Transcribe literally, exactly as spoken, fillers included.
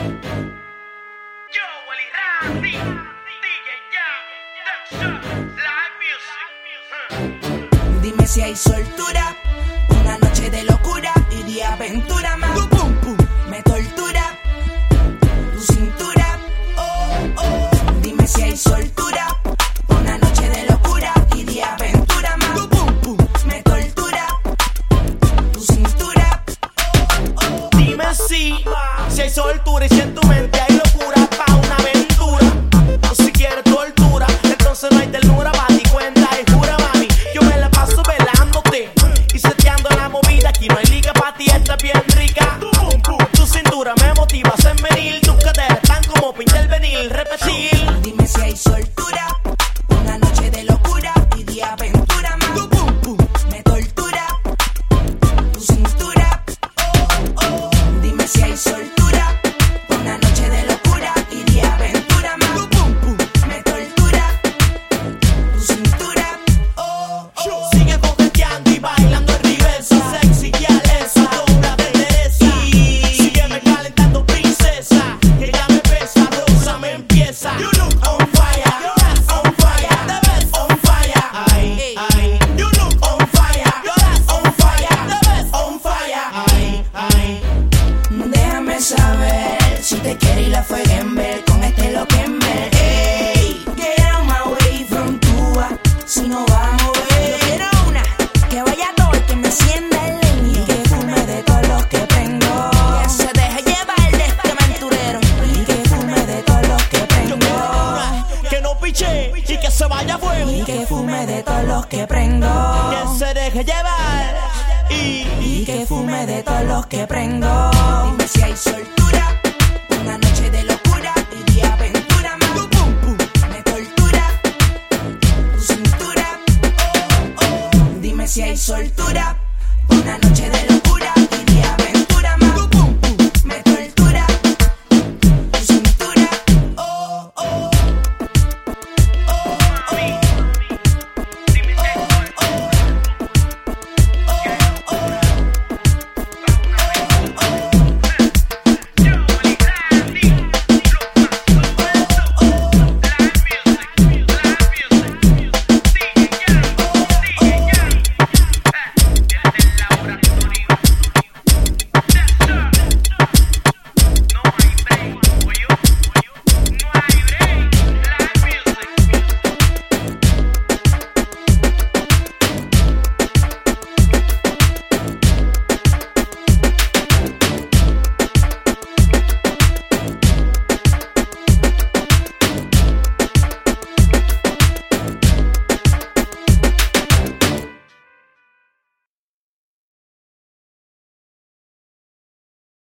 Yo, Willy Randy, D J Jam, Daxter, Live Music. Dime si hay soltura, una noche de locura y de aventura más. Pum, pum, me tortura tu cintura, oh, oh. Dime si hay soltura, una noche de locura y de aventura más. Pum, pum, me tortura tu cintura, oh, oh. Dime si, si hay soltura y si en tu mente hay locura pa' una aventura. O si quieres tortura, entonces no hay ternura pa' ti cuenta y jura, mami. Yo me la paso velándote y seteando la movida. Aquí no hay liga pa' ti, esta es bien rica. Tu cintura me motiva a ser venir. Tus caderas están como para intervenir, repetir. Dime si hay soltura, una noche de locura y de aventura más. Pum, pum, me tortura tu cintura, oh, oh. Dime si hay soltura, una noche de locura y de aventura más. Pum, pum, me tortura tu cintura, oh, oh. Sigue coqueteando y bailando en reversa, sexy y alesa, dura de Teresa. Y sígueme calentando, princesa, que ya me pesa, rosa me empieza. You look on fire, you're on fire, the best on fire. Ay, ay, you look on fire, you're on fire, the best on fire. Ay, ay. Déjame saber si te quiere y la fue en ver con este lo que en ver. Ey, get out my way from Cuba, si no vamos a ver. Yo quiero una que vaya todo y que me encienda el leño, y que fume de todos los que prendo, que se deje llevar de este aventurero, y que fume de todos los que Yo prendo, quiero una que no piche y que se vaya a fuego, y que fume de todos los que prendo, que se deje llevar y y que fume de todos los que prendo. Dime si hay soltura,